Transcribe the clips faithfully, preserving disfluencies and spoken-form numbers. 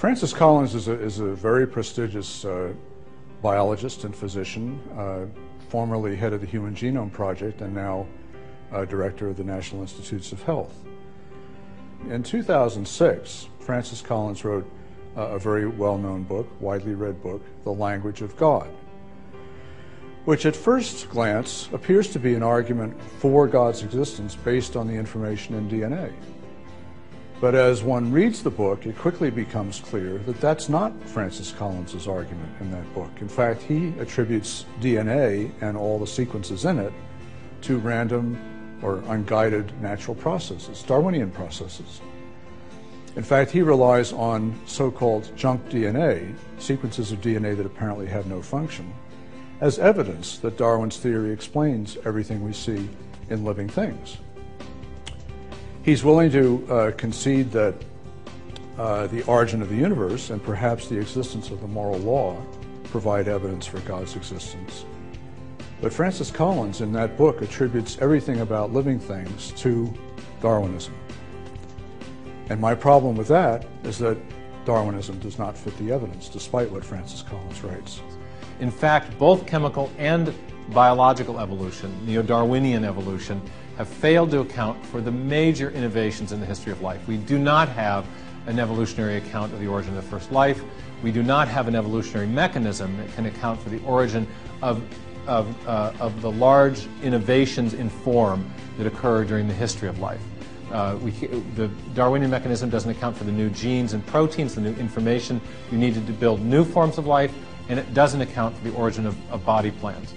Francis Collins is a, is a very prestigious uh, biologist and physician, uh, formerly head of the Human Genome Project and now uh, director of the National Institutes of Health. In two thousand six, Francis Collins wrote uh, a very well-known book, widely read book, The Language of God, which at first glance appears to be an argument for God's existence based on the information in D N A. But as one reads the book, it quickly becomes clear that that's not Francis Collins's argument in that book. In fact, he attributes D N A and all the sequences in it to random or unguided natural processes, Darwinian processes. In fact, he relies on so-called junk D N A, sequences of D N A that apparently have no function, as evidence that Darwin's theory explains everything we see in living things. He's willing to uh, concede that uh, the origin of the universe and perhaps the existence of the moral law provide evidence for God's existence. But Francis Collins in that book attributes everything about living things to Darwinism. And my problem with that is that Darwinism does not fit the evidence, despite what Francis Collins writes. In fact, both chemical and biological evolution, neo-Darwinian evolution, have failed to account for the major innovations in the history of life. We do not have an evolutionary account of the origin of the first life. We do not have an evolutionary mechanism that can account for the origin of, of, uh, of the large innovations in form that occur during the history of life. Uh, we, the Darwinian mechanism doesn't account for the new genes and proteins, the new information you needed to build new forms of life, and it doesn't account for the origin of, of body plans.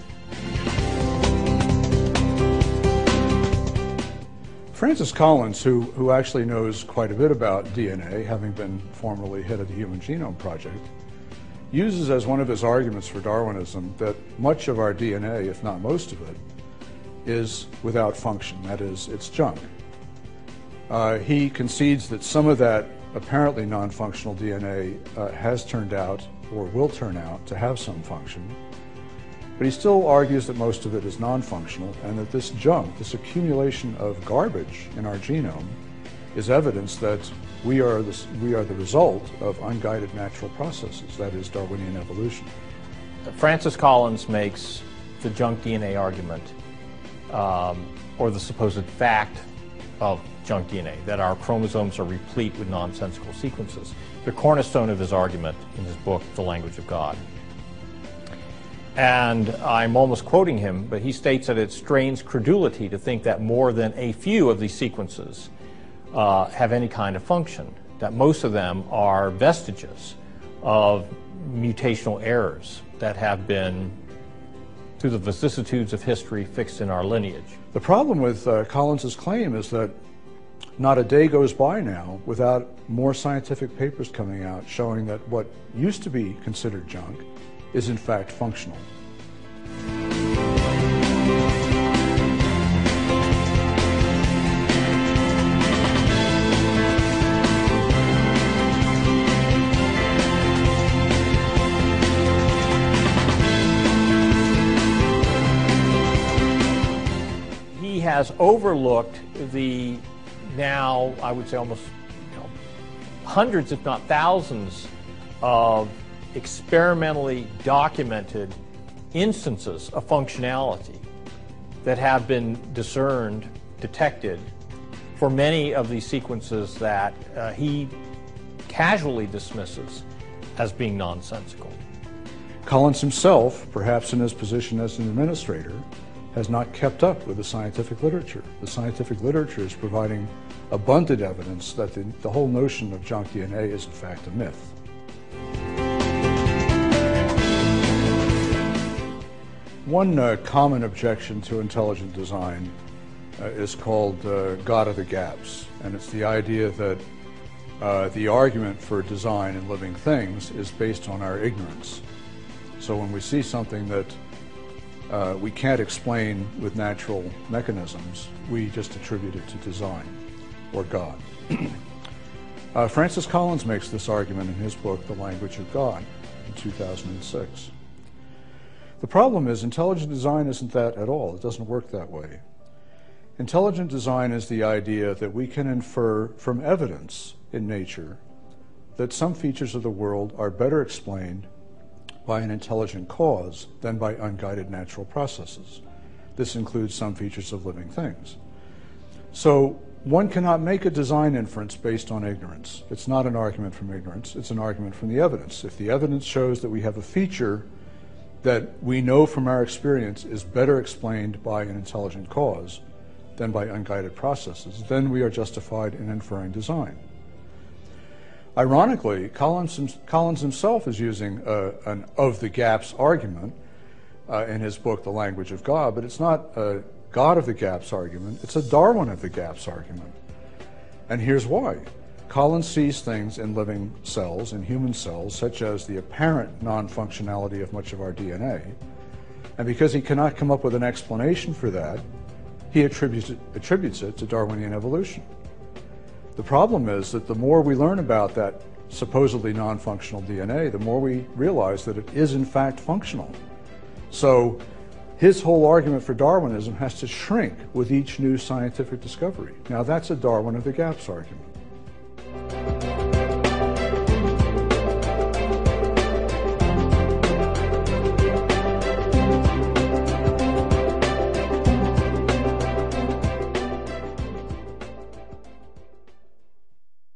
Francis Collins, who, who actually knows quite a bit about D N A, having been formerly head of the Human Genome Project, uses as one of his arguments for Darwinism that much of our D N A, if not most of it, is without function. That is, it's junk. Uh, he concedes that some of that apparently non-functional D N A uh, has turned out or will turn out to have some function, but he still argues that most of it is non-functional and that this junk, this accumulation of garbage in our genome, is evidence that we are, this, we are the result of unguided natural processes, that is Darwinian evolution. Francis Collins makes the junk D N A argument, um, or the supposed fact of junk D N A, that our chromosomes are replete with nonsensical sequences, the cornerstone of his argument in his book, The Language of God. And I'm almost quoting him, but he states that it strains credulity to think that more than a few of these sequences uh, have any kind of function, that most of them are vestiges of mutational errors that have been, through the vicissitudes of history, fixed in our lineage. The problem with uh, Collins's claim is that not a day goes by now without more scientific papers coming out showing that what used to be considered junk is in fact functional. He has overlooked the now, I would say almost you know, hundreds, if not thousands, of experimentally documented instances of functionality that have been discerned, detected for many of these sequences that uh, he casually dismisses as being nonsensical. Collins himself, perhaps in his position as an administrator, has not kept up with the scientific literature. The scientific literature is providing abundant evidence that the, the whole notion of junk D N A is in fact a myth. One uh, common objection to intelligent design uh, is called uh, God of the gaps, and it's the idea that uh, the argument for design in living things is based on our ignorance. So when we see something that uh, we can't explain with natural mechanisms, we just attribute it to design or God. uh, Francis Collins makes this argument in his book, The Language of God, in two thousand six. The problem is intelligent design isn't that at all. It doesn't work that way. Intelligent design is the idea that we can infer from evidence in nature that some features of the world are better explained by an intelligent cause than by unguided natural processes. This includes some features of living things. So one cannot make a design inference based on ignorance. It's not an argument from ignorance, it's an argument from the evidence. If the evidence shows that we have a feature that we know from our experience is better explained by an intelligent cause than by unguided processes, then we are justified in inferring design. Ironically, Collins, Collins himself is using uh, an of the gaps argument uh, in his book, The Language of God, but it's not a God of the gaps argument, it's a Darwin of the gaps argument. And here's why. Collins sees things in living cells, in human cells, such as the apparent non-functionality of much of our D N A, and because he cannot come up with an explanation for that, he attributes it, attributes it to Darwinian evolution. The problem is that the more we learn about that supposedly non-functional D N A, the more we realize that it is in fact functional. So his whole argument for Darwinism has to shrink with each new scientific discovery. Now that's a Darwin of the gaps argument.